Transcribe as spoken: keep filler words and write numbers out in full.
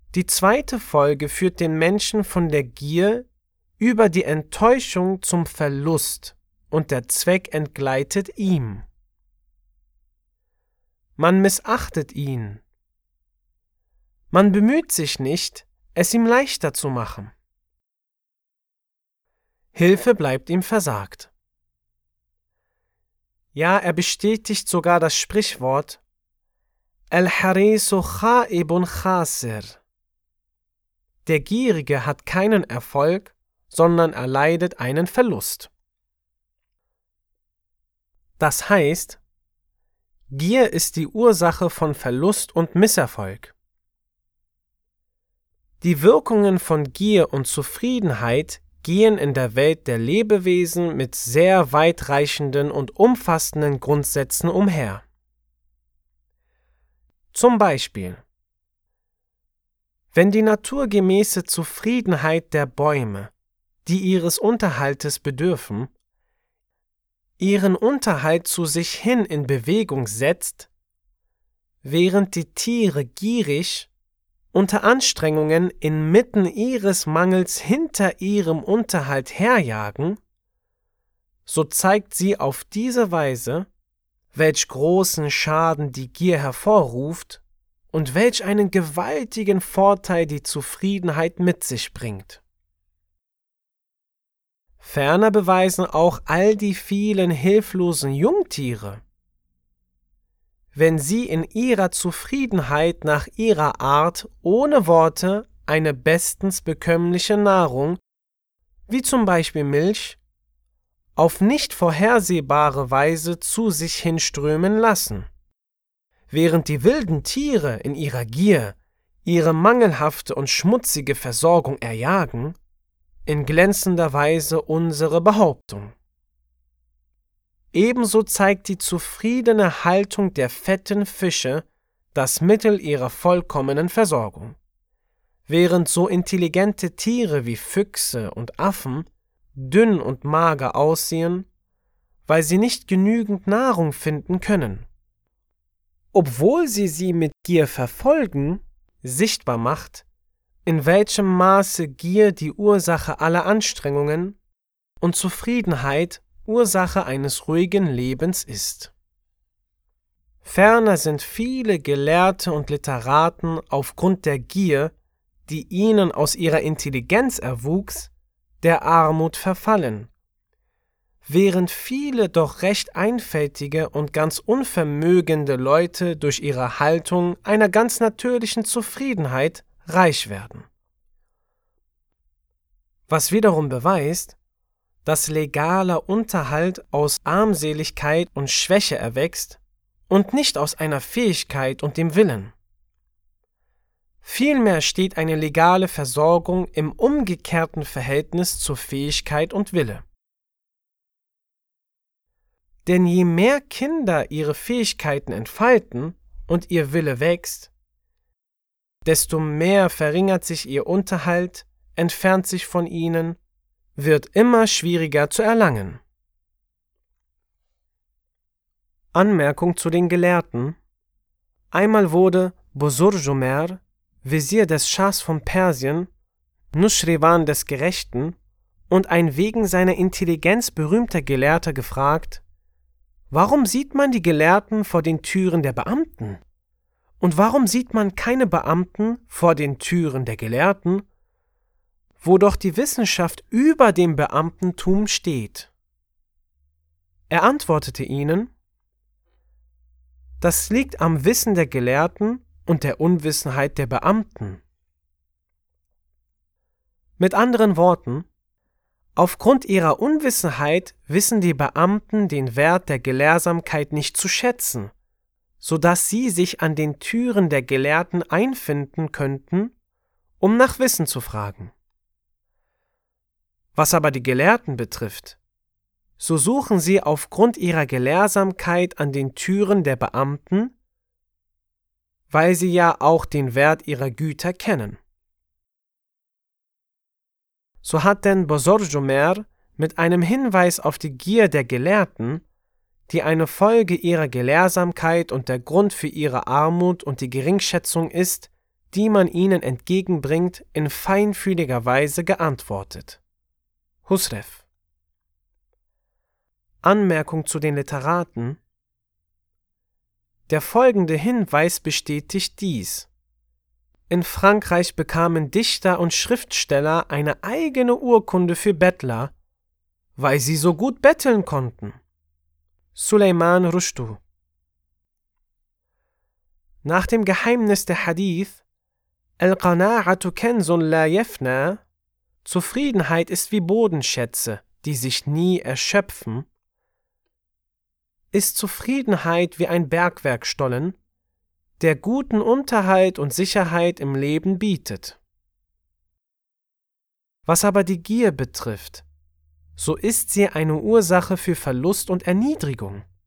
Die zweite Folge führt den Menschen von der Gier über die Enttäuschung zum Verlust und der Zweck entgleitet ihm. Man missachtet ihn. Man bemüht sich nicht, es ihm leichter zu machen. Hilfe bleibt ihm versagt. Ja, er bestätigt sogar das Sprichwort Al-Harisu Kha'ibun Khasir. Der Gierige hat keinen Erfolg, sondern erleidet einen Verlust. Das heißt, Gier ist die Ursache von Verlust und Misserfolg. Die Wirkungen von Gier und Zufriedenheit gehen in der Welt der Lebewesen mit sehr weitreichenden und umfassenden Grundsätzen umher. Zum Beispiel: Wenn die naturgemäße Zufriedenheit der Bäume, die ihres Unterhaltes bedürfen, ihren Unterhalt zu sich hin in Bewegung setzt, während die Tiere gierig unter Anstrengungen inmitten ihres Mangels hinter ihrem Unterhalt herjagen, so zeigt sie auf diese Weise, welch großen Schaden die Gier hervorruft und welch einen gewaltigen Vorteil die Zufriedenheit mit sich bringt. Ferner beweisen auch all die vielen hilflosen Jungtiere, wenn sie in ihrer Zufriedenheit nach ihrer Art ohne Worte eine bestens bekömmliche Nahrung, wie zum Beispiel Milch, auf nicht vorhersehbare Weise zu sich hinströmen lassen, während die wilden Tiere in ihrer Gier ihre mangelhafte und schmutzige Versorgung erjagen, in glänzender Weise unsere Behauptung. Ebenso zeigt die zufriedene Haltung der fetten Fische das Mittel ihrer vollkommenen Versorgung, während so intelligente Tiere wie Füchse und Affen dünn und mager aussehen, weil sie nicht genügend Nahrung finden können. Obwohl sie sie mit Gier verfolgen, sichtbar macht, in welchem Maße Gier die Ursache aller Anstrengungen und Zufriedenheit Ursache eines ruhigen Lebens ist. Ferner sind viele Gelehrte und Literaten aufgrund der Gier, die ihnen aus ihrer Intelligenz erwuchs, der Armut verfallen, während viele doch recht einfältige und ganz unvermögende Leute durch ihre Haltung einer ganz natürlichen Zufriedenheit reich werden. Was wiederum beweist, dass legaler Unterhalt aus Armseligkeit und Schwäche erwächst und nicht aus einer Fähigkeit und dem Willen. Vielmehr steht eine legale Versorgung im umgekehrten Verhältnis zur Fähigkeit und Wille. Denn je mehr Kinder ihre Fähigkeiten entfalten und ihr Wille wächst, desto mehr verringert sich ihr Unterhalt, entfernt sich von ihnen, wird immer schwieriger zu erlangen. Anmerkung zu den Gelehrten: Einmal wurde Buzurjumer, Wesir des Schahs von Persien, Nuschirwan des Gerechten und ein wegen seiner Intelligenz berühmter Gelehrter gefragt: Warum sieht man die Gelehrten vor den Türen der Beamten? Und warum sieht man keine Beamten vor den Türen der Gelehrten, wo doch die Wissenschaft über dem Beamtentum steht? Er antwortete ihnen: Das liegt am Wissen der Gelehrten und der Unwissenheit der Beamten. Mit anderen Worten, aufgrund ihrer Unwissenheit wissen die Beamten den Wert der Gelehrsamkeit nicht zu schätzen, so dass sie sich an den Türen der Gelehrten einfinden könnten, um nach Wissen zu fragen. Was aber die Gelehrten betrifft, so suchen sie aufgrund ihrer Gelehrsamkeit an den Türen der Beamten, weil sie ja auch den Wert ihrer Güter kennen. So hat denn Buzurjumer mit einem Hinweis auf die Gier der Gelehrten, die eine Folge ihrer Gelehrsamkeit und der Grund für ihre Armut und die Geringschätzung ist, die man ihnen entgegenbringt, in feinfühliger Weise geantwortet. Husrev. Anmerkung zu den Literaten: Der folgende Hinweis bestätigt dies. In Frankreich bekamen Dichter und Schriftsteller eine eigene Urkunde für Bettler, weil sie so gut betteln konnten. Suleiman Rushdu. Nach dem Geheimnis der Hadith Al-Qana'atu kanzun la yafna, Zufriedenheit ist wie Bodenschätze, die sich nie erschöpfen, ist Zufriedenheit wie ein Bergwerkstollen, der guten Unterhalt und Sicherheit im Leben bietet. Was aber die Gier betrifft, so ist sie eine Ursache für Verlust und Erniedrigung.